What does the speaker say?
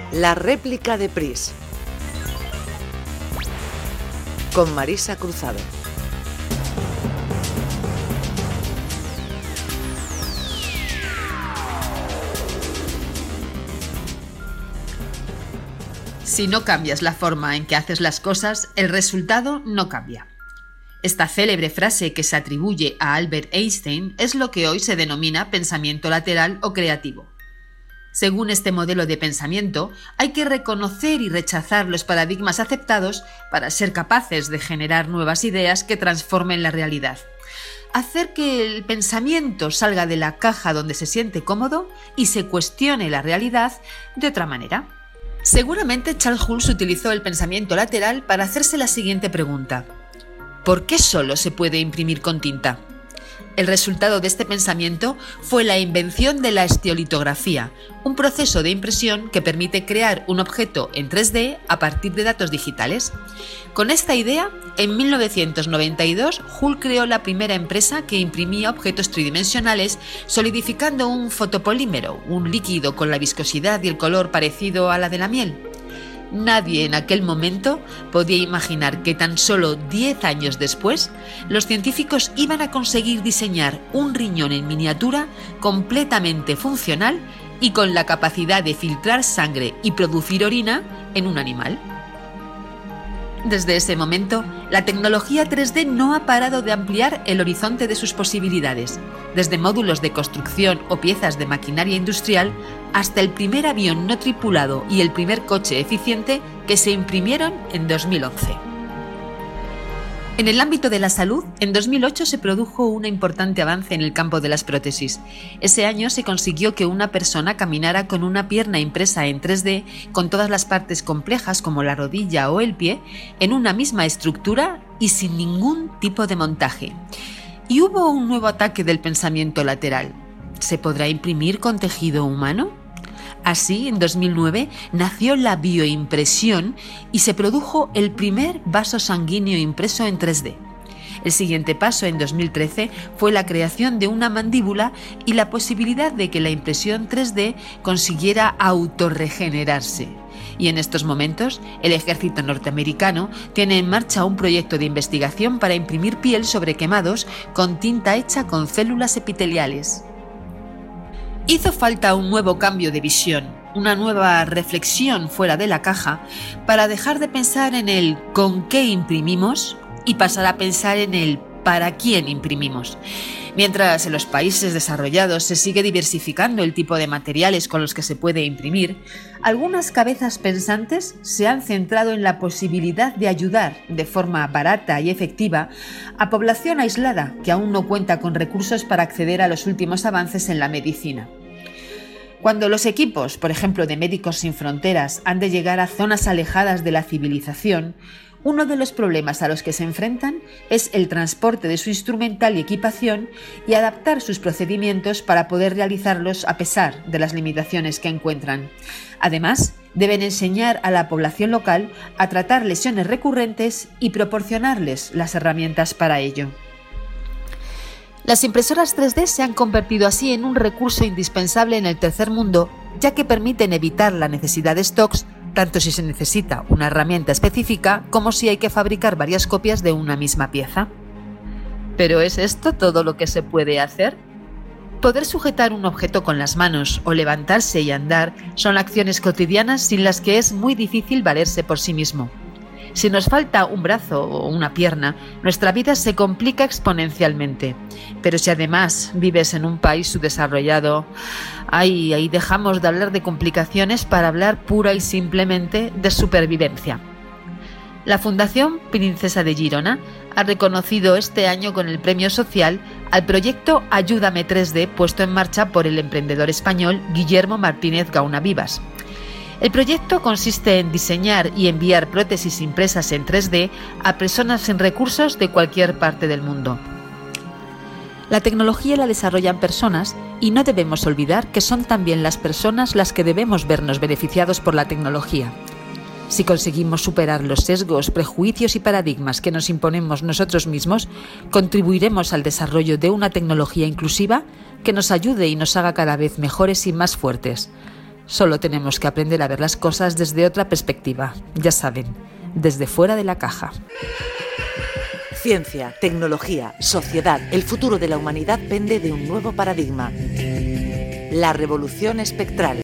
La réplica de Pris, con Marisa Cruzado. Si no cambias la forma en que haces las cosas, el resultado no cambia. Esta célebre frase que se atribuye a Albert Einstein es lo que hoy se denomina pensamiento lateral o creativo. Según este modelo de pensamiento, hay que reconocer y rechazar los paradigmas aceptados para ser capaces de generar nuevas ideas que transformen la realidad. Hacer que el pensamiento salga de la caja donde se siente cómodo y se cuestione la realidad de otra manera. Seguramente Charles Hulse utilizó el pensamiento lateral para hacerse la siguiente pregunta: ¿por qué solo se puede imprimir con tinta? El resultado de este pensamiento fue la invención de la estereolitografía, un proceso de impresión que permite crear un objeto en 3D a partir de datos digitales. Con esta idea, en 1992, Hulse creó la primera empresa que imprimía objetos tridimensionales solidificando un fotopolímero, un líquido con la viscosidad y el color parecido a la de la miel. Nadie en aquel momento podía imaginar que tan solo 10 años después los científicos iban a conseguir diseñar un riñón en miniatura completamente funcional y con la capacidad de filtrar sangre y producir orina en un animal. Desde ese momento, la tecnología 3D no ha parado de ampliar el horizonte de sus posibilidades, desde módulos de construcción o piezas de maquinaria industrial hasta el primer avión no tripulado y el primer coche eficiente que se imprimieron en 2011. En el ámbito de la salud, en 2008 se produjo un importante avance en el campo de las prótesis. Ese año se consiguió que una persona caminara con una pierna impresa en 3D, con todas las partes complejas como la rodilla o el pie, en una misma estructura y sin ningún tipo de montaje. Y hubo un nuevo ataque del pensamiento lateral. ¿Se podrá imprimir con tejido humano? Así, en 2009, nació la bioimpresión y se produjo el primer vaso sanguíneo impreso en 3D. El siguiente paso, en 2013, fue la creación de una mandíbula y la posibilidad de que la impresión 3D consiguiera autorregenerarse. Y en estos momentos, el ejército norteamericano tiene en marcha un proyecto de investigación para imprimir piel sobre quemados con tinta hecha con células epiteliales. Hizo falta un nuevo cambio de visión, una nueva reflexión fuera de la caja para dejar de pensar en el ¿con qué imprimimos? Y pasar a pensar en el ¿para quién imprimimos? Mientras en los países desarrollados se sigue diversificando el tipo de materiales con los que se puede imprimir, algunas cabezas pensantes se han centrado en la posibilidad de ayudar de forma barata y efectiva a población aislada que aún no cuenta con recursos para acceder a los últimos avances en la medicina. Cuando los equipos, por ejemplo de Médicos Sin Fronteras, han de llegar a zonas alejadas de la civilización, uno de los problemas a los que se enfrentan es el transporte de su instrumental y equipación y adaptar sus procedimientos para poder realizarlos a pesar de las limitaciones que encuentran. Además, deben enseñar a la población local a tratar lesiones recurrentes y proporcionarles las herramientas para ello. Las impresoras 3D se han convertido así en un recurso indispensable en el tercer mundo, ya que permiten evitar la necesidad de stocks, tanto si se necesita una herramienta específica como si hay que fabricar varias copias de una misma pieza. ¿Pero es esto todo lo que se puede hacer? Poder sujetar un objeto con las manos o levantarse y andar son acciones cotidianas sin las que es muy difícil valerse por sí mismo. Si nos falta un brazo o una pierna, nuestra vida se complica exponencialmente. Pero si además vives en un país subdesarrollado, ahí dejamos de hablar de complicaciones para hablar pura y simplemente de supervivencia. La Fundación Princesa de Girona ha reconocido este año con el premio social al proyecto Ayúdame 3D puesto en marcha por el emprendedor español Guillermo Martínez Gauna Vivas. El proyecto consiste en diseñar y enviar prótesis impresas en 3D a personas sin recursos de cualquier parte del mundo. La tecnología la desarrollan personas y no debemos olvidar que son también las personas las que debemos vernos beneficiados por la tecnología. Si conseguimos superar los sesgos, prejuicios y paradigmas que nos imponemos nosotros mismos, contribuiremos al desarrollo de una tecnología inclusiva que nos ayude y nos haga cada vez mejores y más fuertes. Solo tenemos que aprender a ver las cosas desde otra perspectiva. Ya saben, desde fuera de la caja. Ciencia, tecnología, sociedad, el futuro de la humanidad pende de un nuevo paradigma. La revolución espectral.